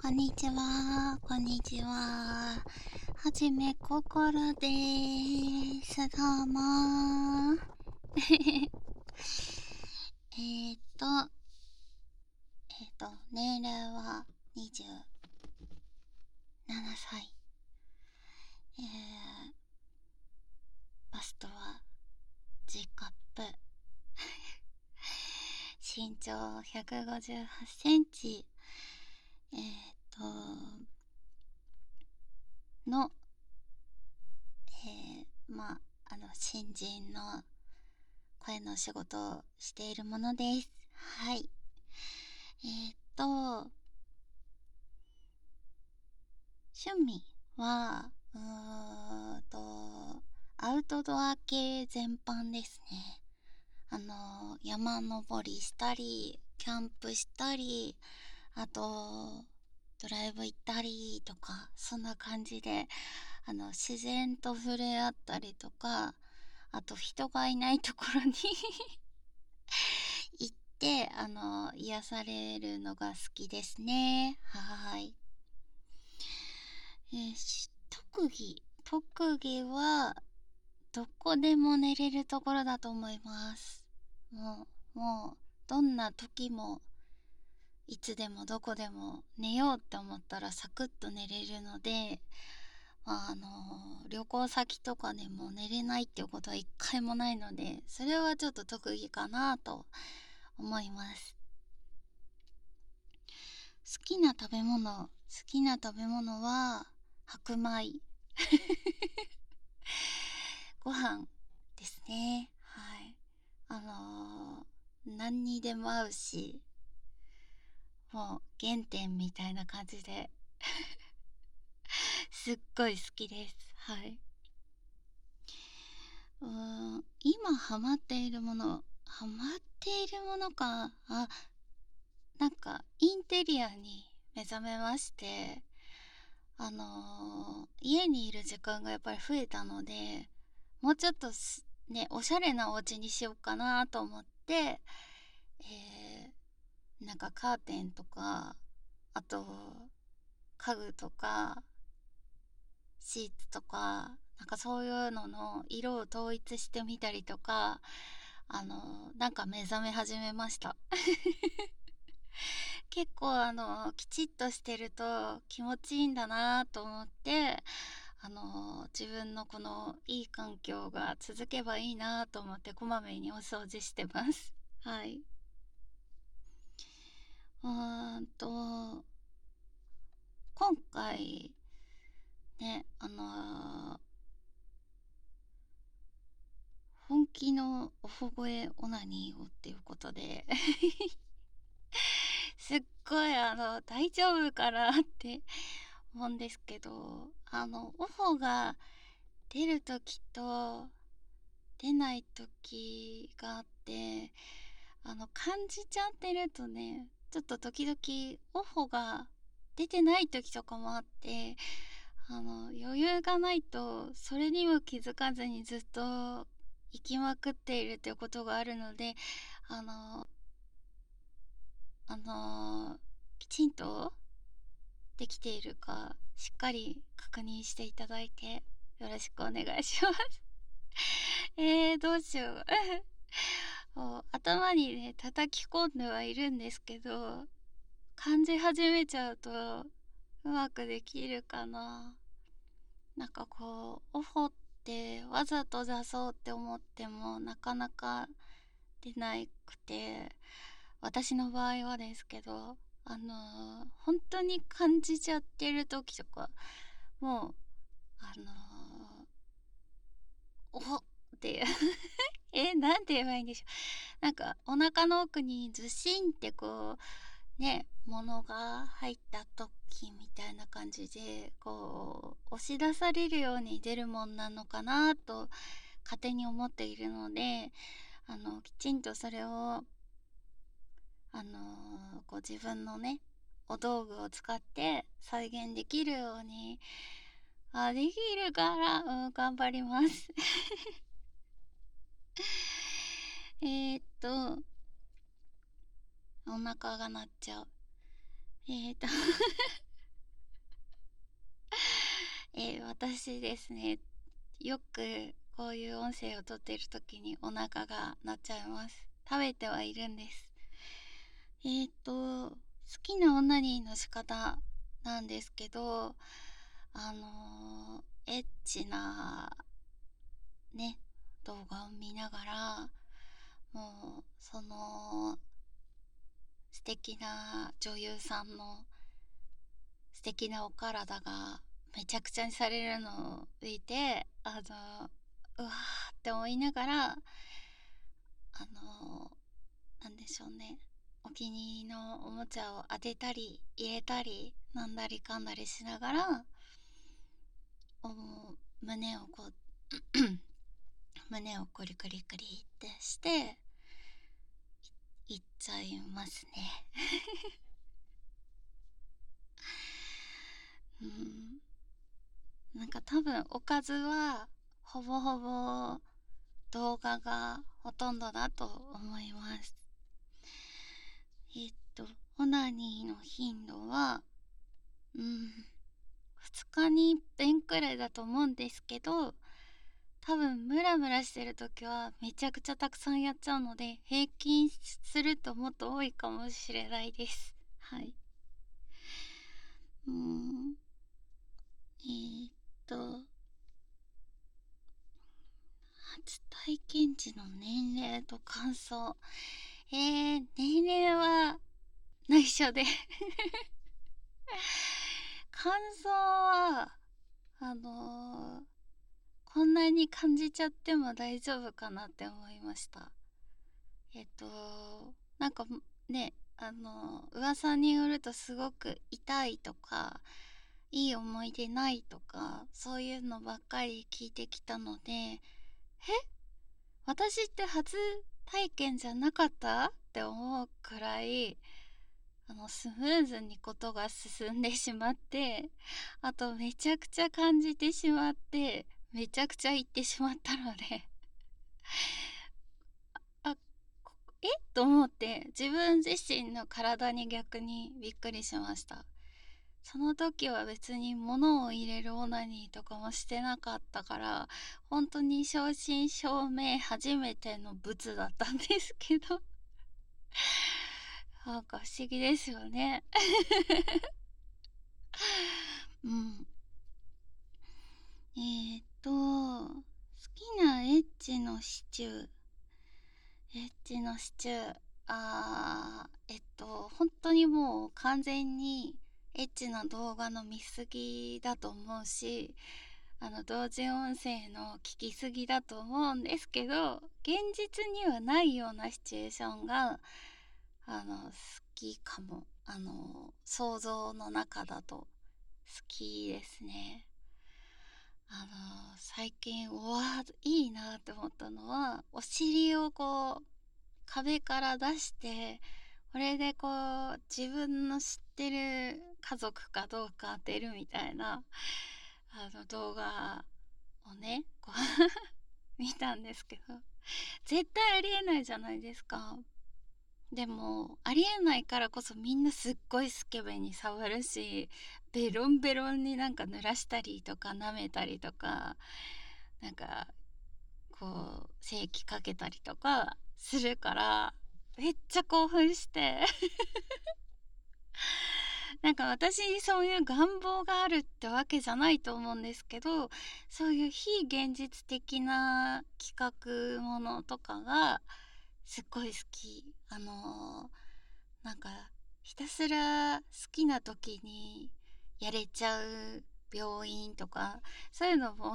こんにちは、こんにちは。はじめこころでーす。どうもー。えーっと、年齢は27歳。バストは G カップ。身長158センチ。えーっと、の、新人の声の仕事をしているものです。はい。趣味は、アウトドア系全般ですね。山登りしたり、キャンプしたり、あと、ドライブ行ったりとか、そんな感じで、自然と触れ合ったりとか、あと人がいないところに行って、癒されるのが好きですね。はーい。特技は、どこでも寝れるところだと思います。もう、どんな時も、いつでもどこでも寝ようって思ったらサクッと寝れるので、旅行先とかでも寝れないっていうことは一回もないので、それはちょっと特技かなと思います。好きな食べ物は白米ご飯ですね。はい。何にでも合うし、もう原点みたいな感じですっごい好きです。はい。今ハマっているものか。なんかインテリアに目覚めまして、家にいる時間がやっぱり増えたので、もうちょっとね、おしゃれなお家にしようかなと思って、なんかカーテンとか、あと家具とかシーツとか、なんかそういうのの色を統一してみたりとか、なんか目覚め始めました。結構きちっとしてると気持ちいいんだなと思って、自分のこのいい環境が続けばいいなと思ってこまめにお掃除してます。はい。うーんと、今回ね、本気のおほごえオナニーをっていうことですっごい大丈夫かなって思うんですけど、オホが出るときと出ないときがあって、感じちゃってるとね、ちょっと時々オホが出てないときとかもあって、余裕がないとそれにも気づかずにずっと行きまくっているっていうことがあるので、あのきちんとできているかしっかり確認していただいてよろしくお願いします。どうしよう。もう頭にね叩き込んではいるんですけど、感じ始めちゃうとうまくできるかな。なんかこうオフォってわざと出そうって思ってもなかなか出なくて、私の場合はですけど、本当に感じちゃってる時とか、もうあのおっていうなんて言えばいいんでしょう。なんかお腹の奥にズシンってこうね、物が入った時みたいな感じで、こう押し出されるように出るもんなのかなと勝手に思っているので、きちんとそれをこう自分のね、お道具を使って再現できるように、できるから、頑張ります。お腹が鳴っちゃう。 私ですね、よくこういう音声を撮っている時にお腹が鳴っちゃいます。食べてはいるんです。好きなオナニーの仕方なんですけど、エッチなね、動画を見ながら、もう、素敵な女優さんの素敵なお体がめちゃくちゃにされるのを見て、うわーって思いながら、なんでしょうね。お気に入りのおもちゃを当てたり、入れたり、なんだりかんだりしながら、お胸をこう、胸をクリクリクリってして、いっちゃいますね。うん。なんか多分おかずは、ほぼほぼ動画がほとんどだと思います。オナニーの頻度は、2日に1遍くらいだと思うんですけど、多分ムラムラしてる時はめちゃくちゃたくさんやっちゃうので、平均するともっと多いかもしれないです。はい。うーん。えーっと、初体験時の年齢と感想。年齢は内緒で感想は、あのーこんなに感じちゃっても大丈夫かなって思いました。なんかね、噂によるとすごく痛いとか、いい思い出ないとか、そういうのばっかり聞いてきたので、私って初体験じゃなかったって思うくらい、スムーズにことが進んでしまって、あとめちゃくちゃ感じてしまって、めちゃくちゃ言ってしまったのであ、と思って自分自身の体に逆にびっくりしました。その時は別に物を入れるオナニーとかもしてなかったから、本当に正真正銘初めてのブツだったんですけどなんか不思議ですよね。うん。好きなエッチのシチュー。エッチのシチュー。本当にもう完全にエッチな動画の見過ぎだと思うし、同時音声の聞きすぎだと思うんですけど、現実にはないようなシチュエーションが、好きかも。想像の中だと好きですね。最近、うわー、いいなって思ったのは、お尻をこう、壁から出して、これでこう、自分の知ってる家族かどうか当てるみたいな、動画をね、こう見たんですけど、絶対ありえないじゃないですか。でもありえないからこそみんなすっごいスケベに触るし、ベロンベロンになんか濡らしたりとか舐めたりとか、なんかこう精液かけたりとかするから、めっちゃ興奮してなんか私にそういう願望があるってわけじゃないと思うんですけど、そういう非現実的な企画ものとかがすっごい好き。なんかひたすら好きな時にやれちゃう病院とか、そういうのも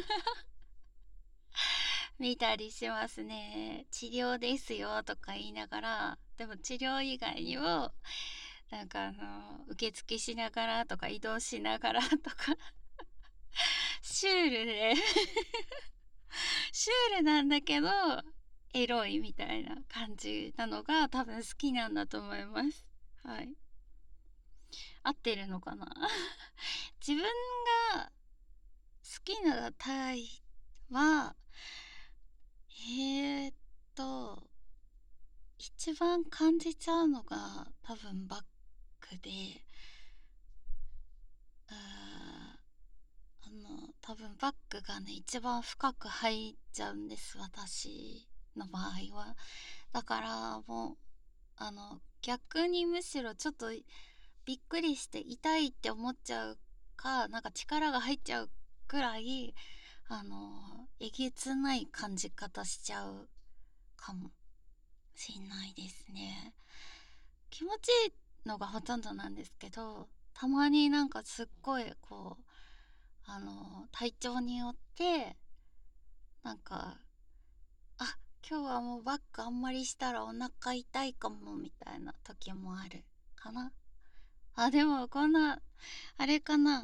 見たりしますね。治療ですよとか言いながら、でも治療以外にもなんか受付しながらとか移動しながらとかシュールでシュールなんだけどエロいみたいな感じなのが多分好きなんだと思います。はい。合ってるのかな自分が好きなタイは、えーっと、一番感じちゃうのが多分バックで、あ多分バッグがね一番深く入っちゃうんです、私の場合は。だからもう逆にむしろちょっとびっくりして痛いって思っちゃうか、なんか力が入っちゃうくらいえげつない感じ方しちゃうかもしんないですね。気持ちいいのがほとんどなんですけど、たまになんかすっごいこう体調によってなんか、あ、今日はもうバックあんまりしたらお腹痛いかもみたいな時もあるかな。あ、でもこんなあれかな。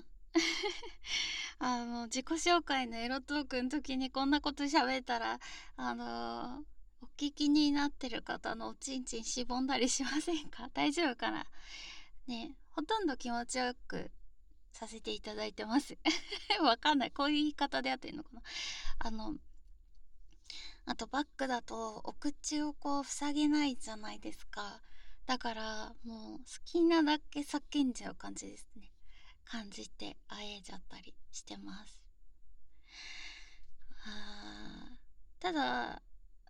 自己紹介のエロトークの時にこんなこと喋ったらお聞きになってる方のおちんちんしぼんだりしませんか？大丈夫かなね。ほとんど気持ちよくさせていただいてます。わかんない、こういう言い方でやってるのかな。あのあとバックだとお口をこう塞げないじゃないですか。だからもう好きなだけ叫んじゃう感じですね。感じてあえちゃったりしてます。ただ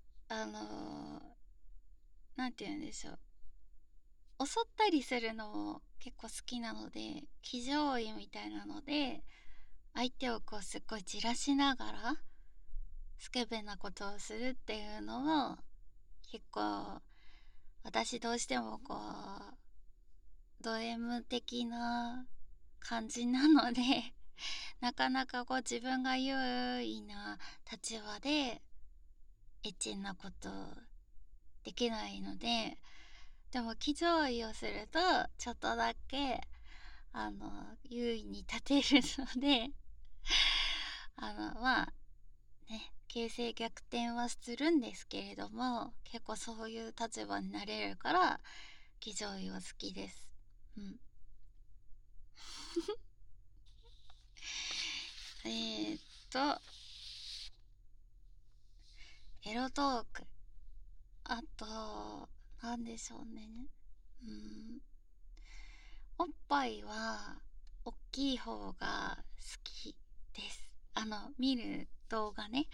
なんて言うんでしょう、襲ったりするのも結構好きなので、騎乗位みたいなので相手をこうすっごいじらしながらスケベなことをするっていうのも結構私どうしてもこうド M 的な感じなのでなかなかこう自分が優位な立場でエッチなことできないので、でも騎乗位をするとちょっとだけ優位に立てるのでまあね、形勢逆転はするんですけれども、結構そういう立場になれるから騎乗位は好きです。うん。えーっとエロトーク、あとなんでしょうね。うん、おっぱいは大きい方が好きです。見る動画ね。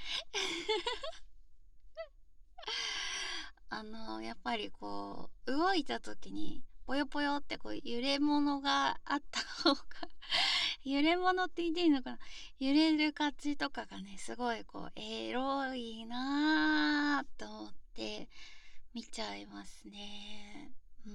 やっぱりこう動いた時にぽよぽよってこう揺れ物があった方が揺れ物って言っていいのかな、揺れる感じとかがねすごいこうエロいなーと思って見ちゃいますね。うん、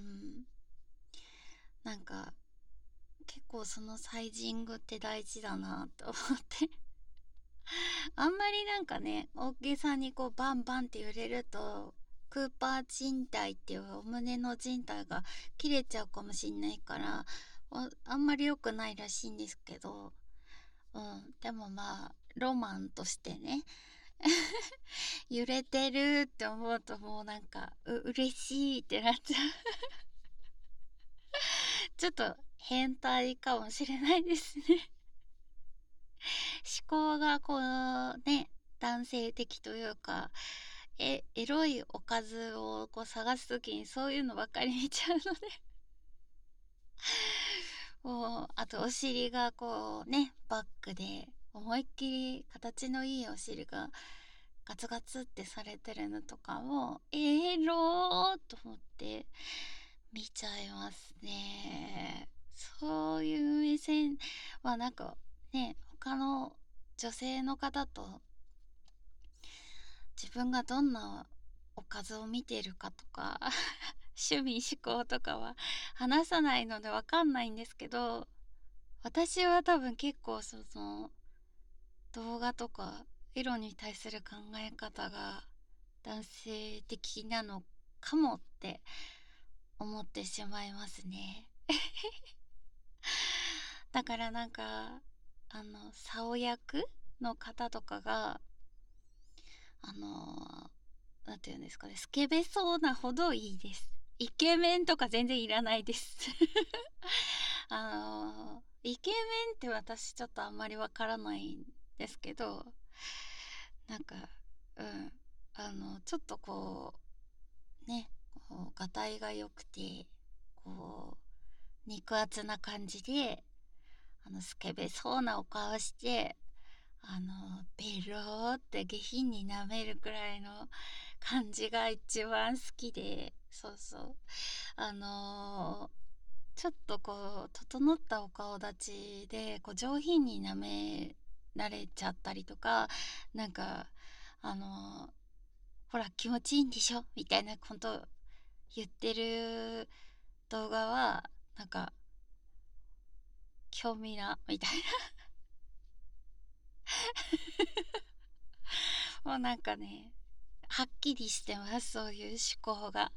なんか結構そのサイジングって大事だなと思ってあんまりなんかね大げさにこうバンバンって揺れるとクーパー靭帯っていうお胸の靭帯が切れちゃうかもしんないからあんまり良くないらしいんですけど、でもまあロマンとしてね揺れてるって思うともうなんか嬉しいってなっちゃうちょっと変態かもしれないですね思考がこうね男性的というかエロいおかずをこう探す時にそういうのばっかり見ちゃうのでもうあとお尻がこうねバックで思いっきり形のいいお尻がガツガツってされてるのとかもローと思って見ちゃいますね。そういう目線はなんかね他の女性の方と自分がどんなおかずを見ているかとか趣味思考とかは話さないのでわかんないんですけど、私は多分結構その動画とかエロに対する考え方が男性的なのかもって思ってしまいますね。だからなんか竿役の方とかがなんていうんですかね、スケベそうなほどいいです。イケメンとか全然いらないですイケメンって私ちょっとあんまりわからないんですけど、なんかちょっとこうねこうがたいが良くてこう肉厚な感じでスケベそうなお顔してベローって下品に舐めるくらいの感じが一番好きで、そうそう。あのちょっとこう整ったお顔立ちでこう上品に舐められちゃったりとか、なんかあのほら気持ちいいんでしょみたいなこと言ってる動画はなんか興味なみたいなもうなんかね、はっきりしてます、そういう思考が。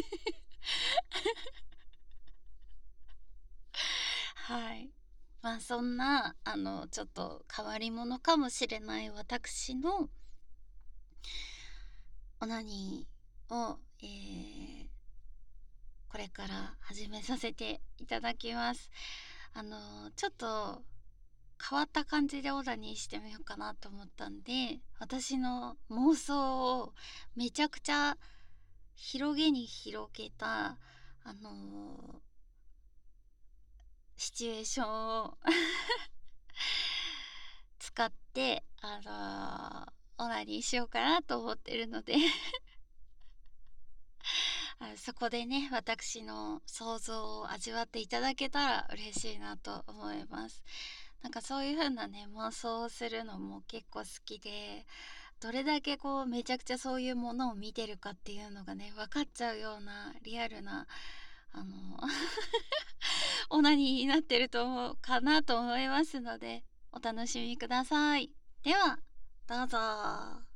はい。まあそんなちょっと変わり者かもしれない私のオナニーを、これから始めさせていただきます。ちょっと変わった感じでオナニーしてみようかなと思ったんで、私の妄想をめちゃくちゃ広げに広げたシチュエーションを使ってオナニーしようかなと思ってるのでそこでね、私の想像を味わっていただけたら嬉しいなと思います。なんかそういう風なね、妄想をするのも結構好きで、どれだけこうめちゃくちゃそういうものを見てるかっていうのがね、分かっちゃうようなリアルな、あのオナニーになってると思うかなと思いますので、お楽しみください。では、どうぞ。